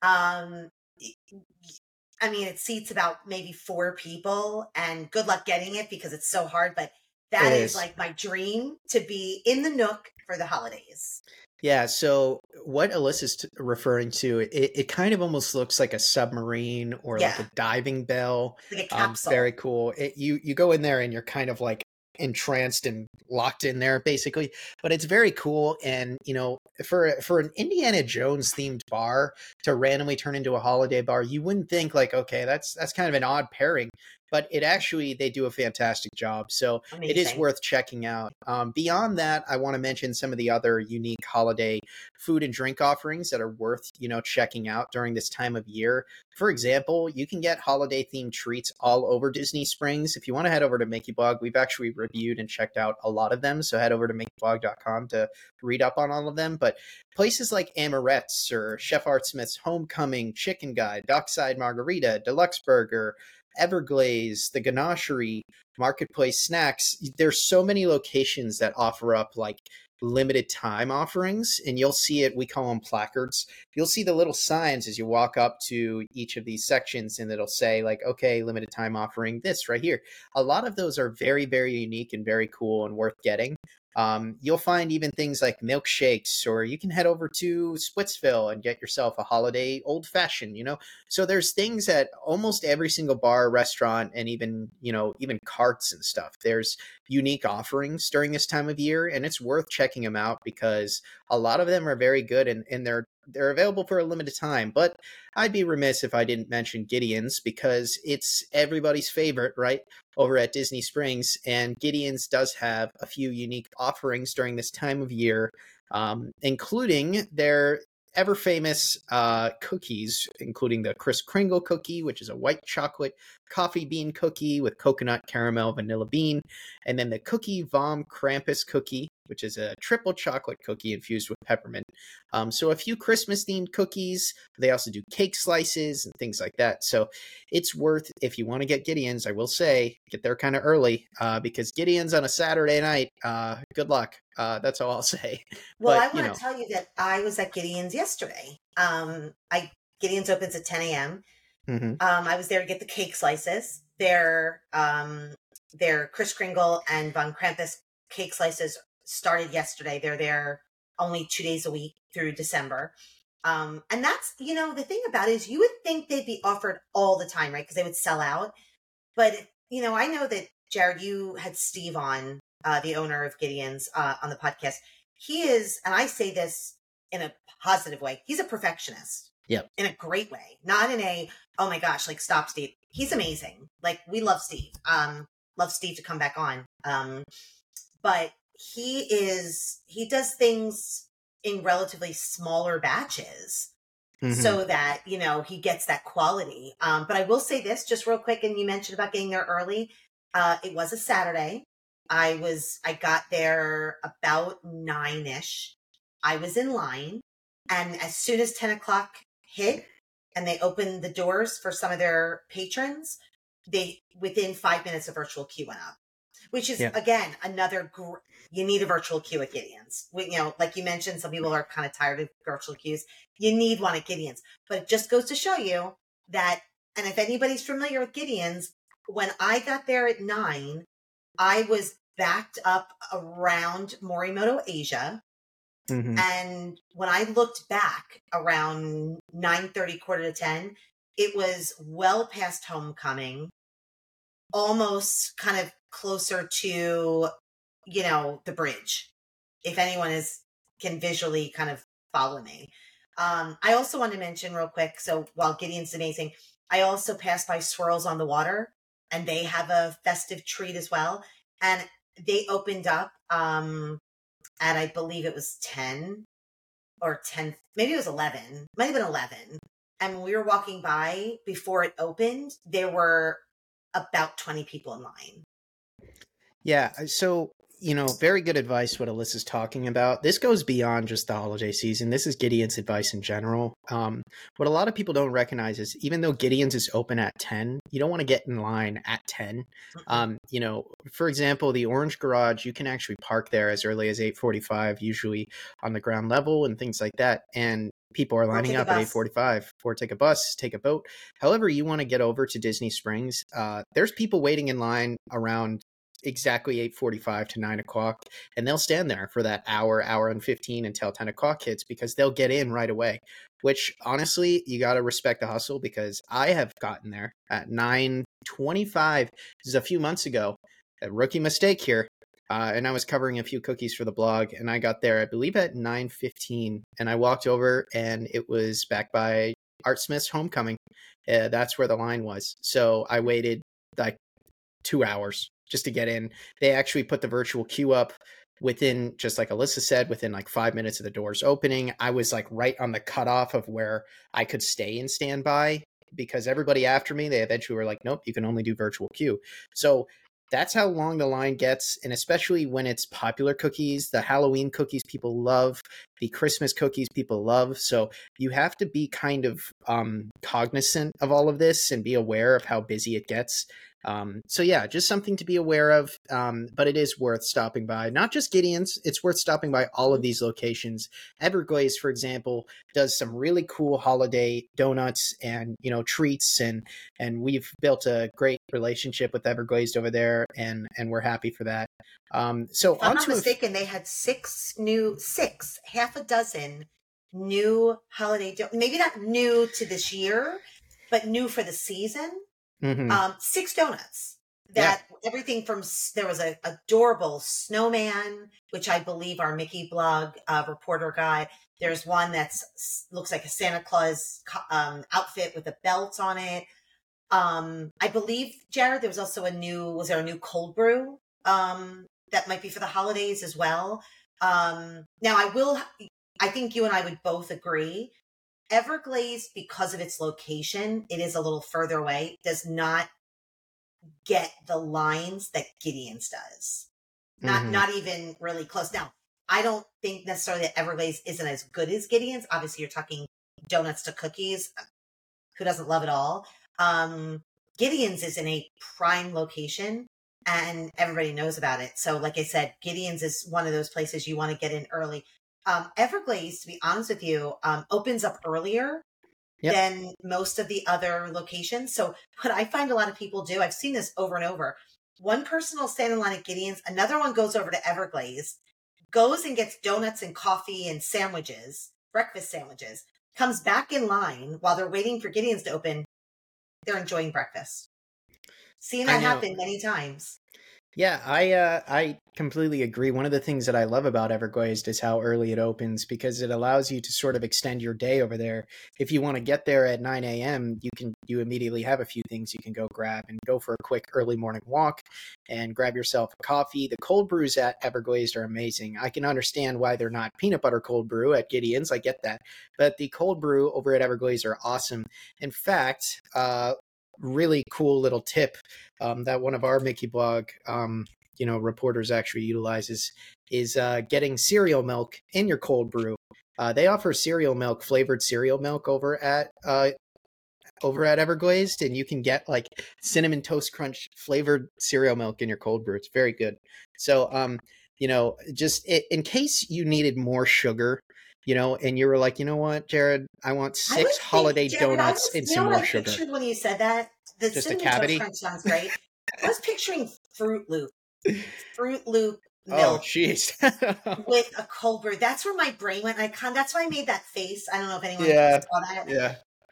I mean, it seats about maybe 4 people, and good luck getting it because it's so hard. But that is like my dream, to be in the Nook for the holidays. Yeah, so what Alyssa's referring to, it kind of almost looks like a submarine or like a diving bell. Like a capsule. Very cool. You go in there and you're kind of like entranced and locked in there, basically. But it's very cool. And, for an Indiana Jones themed bar to randomly turn into a holiday bar, you wouldn't think like, okay, that's kind of an odd pairing. But they do a fantastic job. So Amazing. It is worth checking out. Beyond that, I want to mention some of the other unique holiday food and drink offerings that are worth, checking out during this time of year. For example, you can get holiday themed treats all over Disney Springs. If you want to head over to Mickey Blog, we've actually reviewed and checked out a lot of them. So head over to mickeyblog.com to read up on all of them. But places like Amorette's or Chef Art Smith's Homecoming, Chicken Guy, Dockside Margarita, Deluxe Burger, Everglaze, the Ganachery, Marketplace Snacks. There's so many locations that offer up like limited time offerings, and you'll see it. We call them placards. You'll see the little signs as you walk up to each of these sections, and it'll say like, okay, limited time offering this right here. A lot of those are very, very unique and very cool and worth getting. You'll find even things like milkshakes, or you can head over to Splitsville and get yourself a holiday old fashioned, So there's things at almost every single bar, restaurant, and even carts and stuff. There's unique offerings during this time of year, and it's worth checking them out because a lot of them are very good, and they're available for a limited time. But I'd be remiss if I didn't mention Gideon's because it's everybody's favorite, right? Over at Disney Springs, and Gideon's does have a few unique offerings during this time of year, including their ever famous cookies, including the Kris Kringle cookie, which is a white chocolate coffee bean cookie with coconut, caramel, vanilla bean, and then the Cookie Vom Krampus cookie, which is a triple chocolate cookie infused with peppermint. So a few Christmas themed cookies. They also do cake slices and things like that. So it's worth, if you want to get Gideon's, I will say, get there kind of early because Gideon's on a Saturday night. Good luck. That's all I'll say. Well, But, I want to tell you that I was at Gideon's yesterday. Gideon's opens at 10 a.m. Mm-hmm. I was there to get the cake slices. Their Kris Kringle and Von Krampus cake slices started yesterday. They're there only 2 days a week through December. And that's, the thing about it is you would think they'd be offered all the time, right? Because they would sell out. But, I know that, Jared, you had Steve on, the owner of Gideon's, on the podcast. He is, and I say this in a positive way, he's a perfectionist. Yep. In a great way. Not in a, oh my gosh, like stop Steve. He's amazing. Like we love Steve. Love Steve to come back on. But he does things in relatively smaller batches so that, he gets that quality. But I will say this just real quick. And you mentioned about getting there early. It was a Saturday. I got there about 9-ish. I was in line. And as soon as 10 o'clock hit and they opened the doors for some of their patrons, within 5 minutes, a virtual queue went up, which is, again, another, you need a virtual queue at Gideon's. Like you mentioned, some people are kind of tired of virtual queues. You need one at Gideon's, but it just goes to show you that, and if anybody's familiar with Gideon's, when I got there at 9, I was backed up around Morimoto Asia. Mm-hmm. And when I looked back around 9:30, quarter to 10, it was well past homecoming, almost kind of closer to, the bridge. If anyone can visually kind of follow me. I also want to mention real quick. So while Gideon's amazing, I also passed by Swirls on the Water, and they have a festive treat as well. And they opened up, at I believe it was 10 or 10, maybe it was 11, might have been 11. And when we were walking by before it opened, there were about 20 people in line. Yeah. So, very good advice what Alyssa's talking about. This goes beyond just the holiday season. This is Gideon's advice in general. What a lot of people don't recognize is even though Gideon's is open at 10, you don't want to get in line at 10. For example, the Orange Garage, you can actually park there as early as 8:45, usually on the ground level and things like that. And people are lining up at 8:45 or take a bus, take a boat. However you want to get over to Disney Springs, there's people waiting in line around exactly 8:45 to 9 o'clock, and they'll stand there for that hour and 15 until 10 o'clock hits because they'll get in right away, which honestly, you got to respect the hustle because I have gotten there at 9:25. This is a few months ago, a rookie mistake here. And I was covering a few cookies for the blog, and I got there, I believe, at 9:15, and I walked over, and it was back by Art Smith's Homecoming. That's where the line was. So I waited like 2 hours just to get in. They actually put the virtual queue up within, just like Alyssa said, within like 5 minutes of the doors opening. I was like right on the cutoff of where I could stay and stand by because everybody after me, they eventually were like, nope, you can only do virtual queue. So that's how long the line gets. And especially when it's popular cookies, the Halloween cookies people love, the Christmas cookies people love. So you have to be kind of cognizant of all of this and be aware of how busy it gets. So yeah, just something to be aware of. But it is worth stopping by. Not just Gideon's, it's worth stopping by all of these locations. Everglades, for example, does some really cool holiday donuts and treats, and we've built a great relationship with Everglades over there, and we're happy for that. So If I'm on not to mistaken, they had half a dozen new holiday, maybe not new to this year, but new for the season. 6 donuts that everything from, there was a adorable snowman, which I believe our Mickey blog reporter guy. There's one looks like a Santa Claus outfit with a belt on it. I believe, Jared, there was also was there a new cold brew that might be for the holidays as well? Now I think you and I would both agree, Everglades, because of its location, it is a little further away, does not get the lines that Gideon's does. Not even really close. Now, I don't think necessarily that Everglades isn't as good as Gideon's. Obviously, you're talking donuts to cookies. Who doesn't love it all? Gideon's is in a prime location, and everybody knows about it. So, like I said, Gideon's is one of those places you want to get in early. Everglades, to be honest with you, opens up earlier than most of the other locations. So what I find a lot of people do, I've seen this over and over. One person will stand in line at Gideon's, another one goes over to Everglades, goes and gets donuts and coffee and sandwiches, breakfast sandwiches, comes back in line while they're waiting for Gideon's to open. They're enjoying breakfast. Seen that happen many times. Yeah, I completely agree. One of the things that I love about Everglades is how early it opens, because it allows you to sort of extend your day over there. If you want to get there at 9 a.m., you immediately have a few things you can go grab, and go for a quick early morning walk and grab yourself a coffee. The cold brews at Everglades are amazing. I can understand why they're not peanut butter cold brew at Gideon's. I get that. But the cold brew over at Everglades are awesome. In fact, really cool little tip that one of our Mickey blog reporters actually utilizes is getting cereal milk in your cold brew. They offer flavored cereal milk over at Everglades, and you can get like Cinnamon Toast Crunch flavored cereal milk in your cold brew. It's very good. So just in case you needed more sugar, and you were like, you know what, Jared, I want 6 holiday donuts and some more sugar. I pictured when you said that? The just Cinnamon a cavity. Toast Crunch sounds great. I was picturing Fruit Loop milk. Oh, jeez. With a cold brew. That's where my brain went. That's why I made that face. I don't know if anyone saw that. Yeah.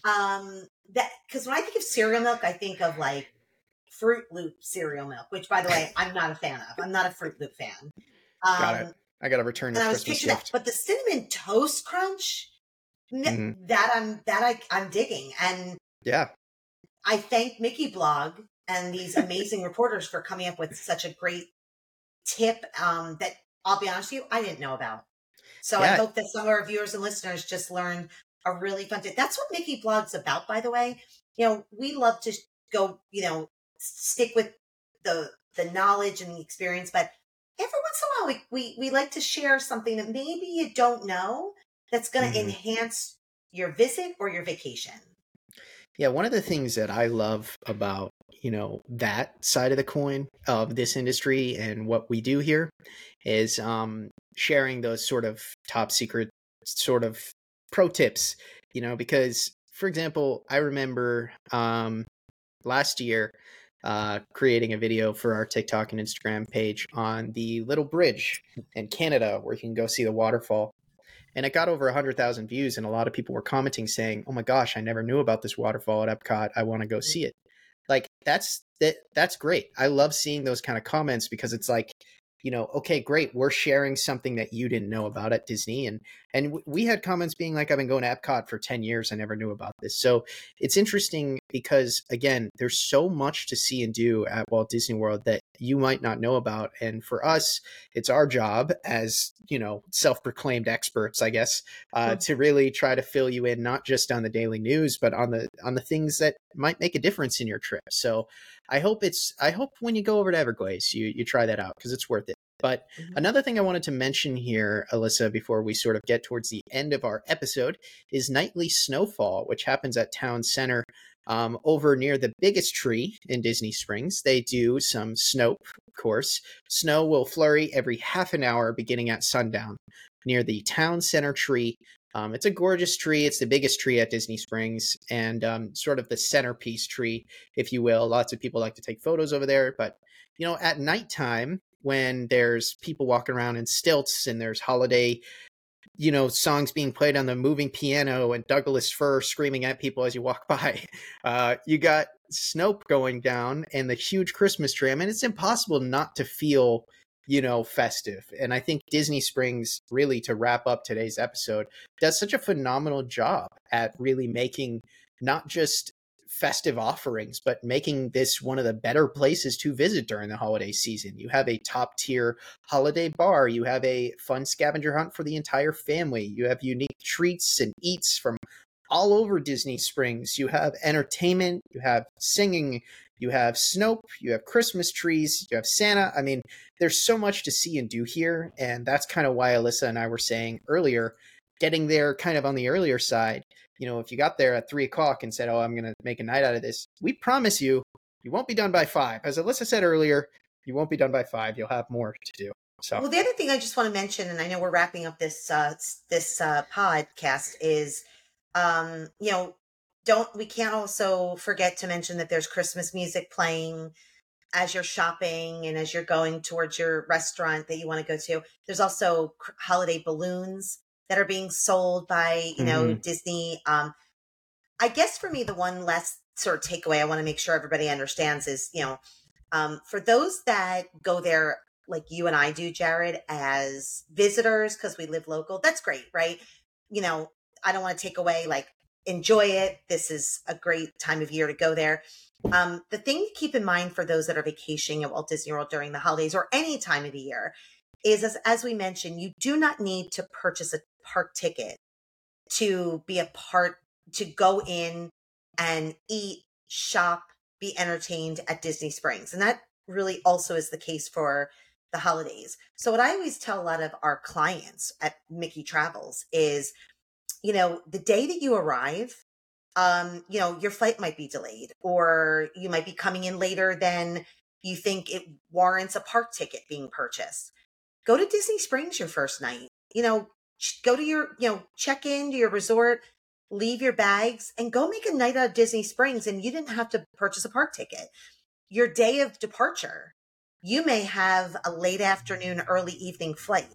Because when I think of cereal milk, I think of like Fruit Loop cereal milk, which, by the way, I'm not a fan of. I'm not a Fruit Loop fan. Got it. I got to return the Christmas gift. But the Cinnamon Toast Crunch, that I'm digging. And yeah, I thank Mickey Blog and these amazing reporters for coming up with such a great tip that, I'll be honest with you, I didn't know about. So I hope that some of our viewers and listeners just learned a really fun tip. That's what Mickey Blog's about, by the way. We love to go, stick with the knowledge and the experience, but every once in a while we like to share something that maybe you don't know that's going to enhance your visit or your vacation. Yeah, one of the things that I love about, that side of the coin of this industry and what we do here is sharing those sort of top secret sort of pro tips, because, for example, I remember last year creating a video for our TikTok and Instagram page on the little bridge in Canada where you can go see the waterfall. And it got over 100,000 views, and a lot of people were commenting saying, "Oh my gosh, I never knew about this waterfall at Epcot. I want to go see it." Like that's great. I love seeing those kind of comments, because it's like, okay, great. We're sharing something that you didn't know about at Disney. And we had comments being like, I've been going to Epcot for 10 years. I never knew about this. So it's interesting because, again, there's so much to see and do at Walt Disney World that you might not know about. And for us, it's our job as, self-proclaimed experts, I guess, to really try to fill you in, not just on the daily news, but on the things that might make a difference in your trip. So I hope when you go over to Everglades, you try that out, because it's worth it. But another thing I wanted to mention here, Alyssa, before we sort of get towards the end of our episode, is Nightly Snowfall, which happens at Town Center. Over near the biggest tree in Disney Springs, they do some snow, of course. Snow will flurry every half an hour beginning at sundown near the town center tree. It's a gorgeous tree. It's the biggest tree at Disney Springs and sort of the centerpiece tree, if you will. Lots of people like to take photos over there. But, at nighttime, when there's people walking around in stilts and there's holiday songs being played on the moving piano and Douglas Fir screaming at people as you walk by. You got Snope going down and the huge Christmas tree. I mean, it's impossible not to feel, festive. And I think Disney Springs, really, to wrap up today's episode, does such a phenomenal job at really making not just festive offerings, but making this one of the better places to visit during the holiday season. You have a top tier holiday bar. You have a fun scavenger hunt for the entire family. You have unique treats and eats from all over Disney Springs. You have entertainment. You have singing. You have Snope. You have Christmas trees. You have Santa. I mean, there's so much to see and do here. And that's kind of why Alyssa and I were saying earlier, getting there kind of on the earlier side. If you got there at 3:00 and said, "Oh, I'm going to make a night out of this," we promise you, you won't be done by 5. As Alyssa said earlier, you won't be done by 5. You'll have more to do. So, well, the other thing I just want to mention, and I know we're wrapping up this podcast, is, we can't also forget to mention that there's Christmas music playing as you're shopping and as you're going towards your restaurant that you want to go to. There's also holiday balloons that are being sold by, Disney. I guess for me, the one last sort of takeaway I want to make sure everybody understands is, for those that go there, like you and I do, Jared, as visitors, because we live local, that's great, right? I don't want to take away, enjoy it. This is a great time of year to go there. The thing to keep in mind for those that are vacationing at Walt Disney World during the holidays or any time of the year is, as we mentioned, you do not need to purchase a park ticket to be a part, to go in and eat, shop, be entertained at Disney Springs. And that really also is the case for the holidays. So what I always tell a lot of our clients at Mickey Travels is, the day that you arrive, your flight might be delayed, or you might be coming in later than you think it warrants a park ticket being purchased. Go to Disney Springs your first night, go to your, check into your resort, leave your bags and go make a night out of Disney Springs. And you didn't have to purchase a park ticket. Your day of departure, you may have a late afternoon, early evening flight,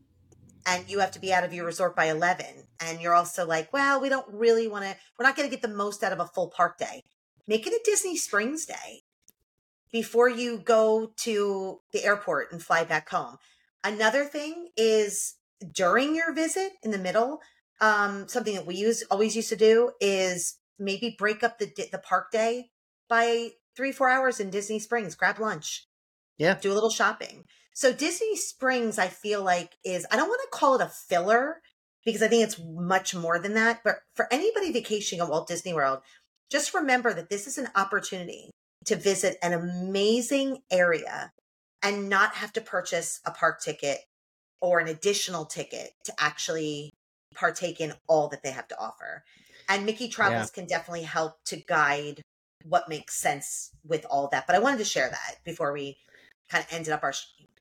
and you have to be out of your resort by 11. And you're also like, well, we don't really want to, we're not going to get the most out of a full park day. Make it a Disney Springs day before you go to the airport and fly back home. Another thing is, during your visit in the middle, something that we always used to do is maybe break up the park day by 3-4 hours in Disney Springs, grab lunch, do a little shopping. So Disney Springs, I feel like, is, I don't want to call it a filler because I think it's much more than that. But for anybody vacationing at Walt Disney World, just remember that this is an opportunity to visit an amazing area and not have to purchase a park ticket or an additional ticket to actually partake in all that they have to offer. And Mickey Travels can definitely help to guide what makes sense with all that. But I wanted to share that before we kind of ended up our...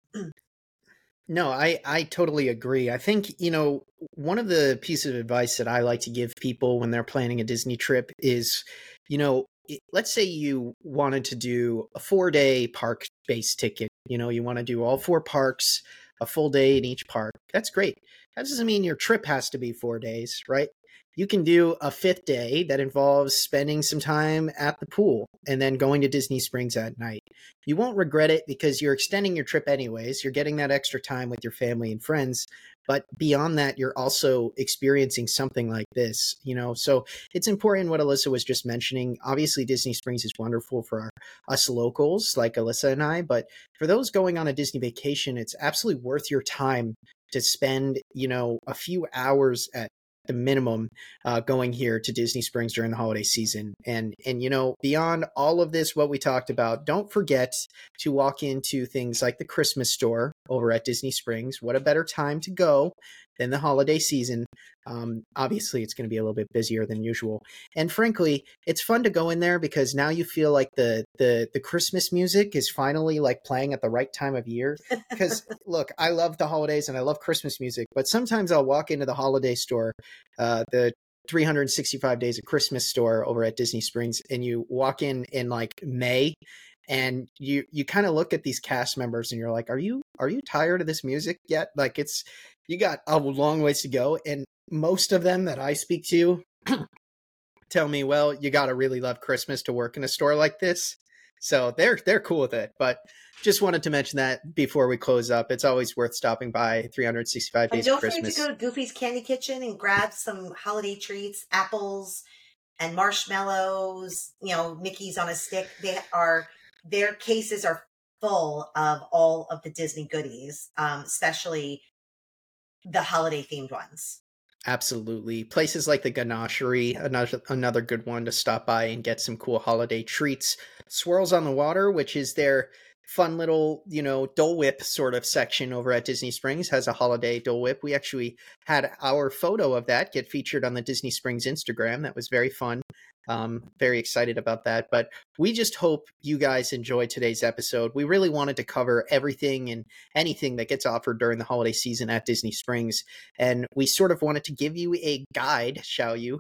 No, I totally agree. I think, one of the pieces of advice that I like to give people when they're planning a Disney trip is, let's say you wanted to do a 4-day park-based ticket. You want to do all 4 parks, a full day in each park. That's great. That doesn't mean your trip has to be 4 days, right? You can do a 5th day that involves spending some time at the pool and then going to Disney Springs at night. You won't regret it because you're extending your trip anyways. You're getting that extra time with your family and friends. But beyond that, you're also experiencing something like this, So it's important what Alyssa was just mentioning. Obviously, Disney Springs is wonderful for us locals like Alyssa and I. But for those going on a Disney vacation, it's absolutely worth your time to spend, a few hours at the minimum going here to Disney Springs during the holiday season. And beyond all of this, what we talked about, don't forget to walk into things like the Christmas store over at Disney Springs. What a better time to go than the holiday season. Obviously, it's going to be a little bit busier than usual. And frankly, it's fun to go in there because now you feel like the Christmas music is finally like playing at the right time of year. Because look, I love the holidays and I love Christmas music, but sometimes I'll walk into the holiday store, the 365 Days of Christmas store over at Disney Springs, and you walk in like May, and you kind of look at these cast members and you're like, are you tired of this music yet? Like, it's, you got a long ways to go. And most of them that I speak to tell me, well, you got to really love Christmas to work in a store like this. So they're cool with it. But just wanted to mention that before we close up. It's always worth stopping by 365 And Days of don't forget to Christmas. go to Goofy's Candy Kitchen and grab some holiday treats, apples and marshmallows, Mickey's on a stick. Their cases are full of all of the Disney goodies, especially the holiday themed ones. Absolutely. Places like the Ganachery, another good one to stop by and get some cool holiday treats. Swirls on the Water, which is their fun little, Dole Whip sort of section over at Disney Springs, has a holiday Dole Whip. We actually had our photo of that get featured on the Disney Springs Instagram. That was very fun. Very excited about that. But we just hope you guys enjoyed today's episode. We really wanted to cover everything and anything that gets offered during the holiday season at Disney Springs. And we sort of wanted to give you a guide, shall we,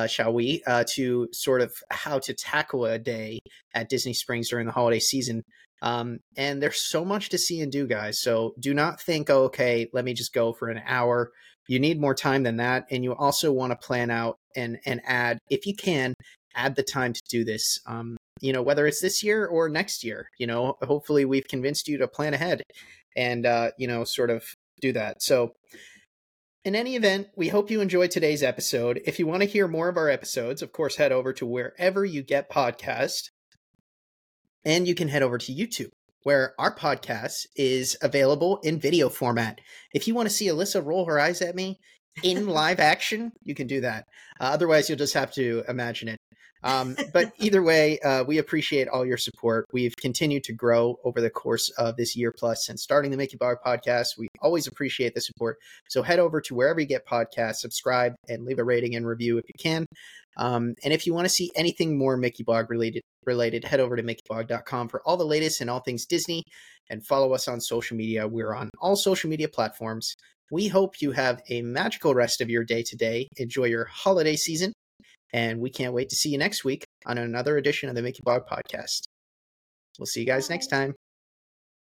to sort of how to tackle a day at Disney Springs during the holiday season. And there's so much to see and do, guys. So do not think, oh, okay, let me just go for an hour. You need more time than that. And you also want to plan out and add, if you can, add the time to do this. Whether it's this year or next year, hopefully we've convinced you to plan ahead and, sort of do that. So in any event, we hope you enjoyed today's episode. If you want to hear more of our episodes, of course, head over to wherever you get podcasts. And you can head over to YouTube, where our podcast is available in video format. If you want to see Alyssa roll her eyes at me in live action, you can do that. Otherwise, you'll just have to imagine it. But either way, we appreciate all your support. We've continued to grow over the course of this year plus since starting the Mickey Blog podcast. We always appreciate the support. So head over to wherever you get podcasts, subscribe, and leave a rating and review if you can. And if you want to see anything more Mickey Blog related, head over to mickeyblog.com for all the latest and all things Disney, and follow us on social media. We're on all social media platforms. We hope you have a magical rest of your day today. Enjoy your holiday season, and we can't wait to see you next week on another edition of the Mickey Blog podcast. We'll see you guys next time.